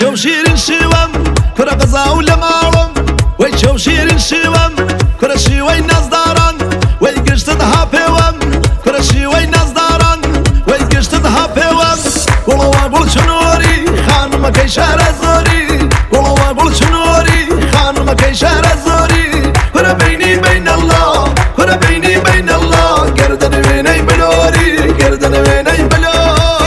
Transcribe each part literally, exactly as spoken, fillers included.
شو شيرين شوام كرة قزا ولا ماوم وي شو شيرين شوام كرة شوي ناس داران وي قشت ضها بيوام كرة شوي ناس داران وي قشت ضها بيوام والله اقول شنوري خان ما كي شهر زوري والله اقول شنوري خان ما كي شهر زوري كرة بيني بين الله كرة بيني بين الله قردن بيني بلوري قردن بيني بلوري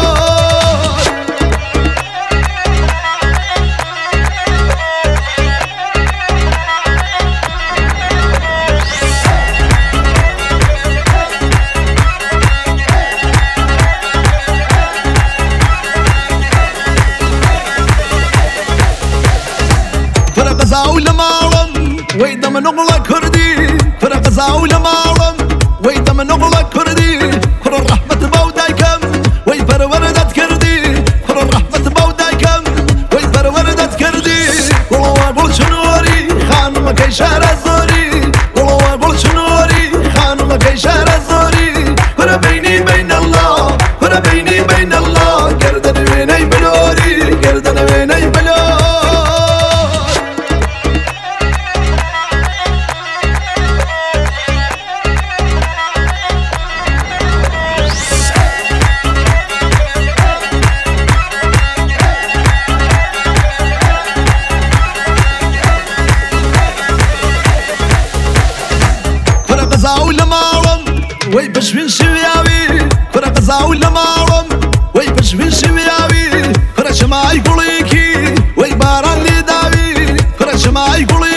ولا ماوم ويدا من نغلا كردي فرق زاولا ماوم ويدا من نغلا كردي كر الرحمة بودايكم وي فروردت كردي كر الرحمة بودايكم وي فروردت كردي والله اقول شنوري خان ما كي شهر زوري والله اقول شنوري خان ما كي شهر زوري كر بيني بين الله كر بيني بين الله قردن بيني بلوري قردن بيني بلوري ولا ماوم وي بشوين شوياوي فرق ولا ماوم وي بشوين شوياوي فرق ما يقوليكي وي باران لي داوي فرق ما يقولي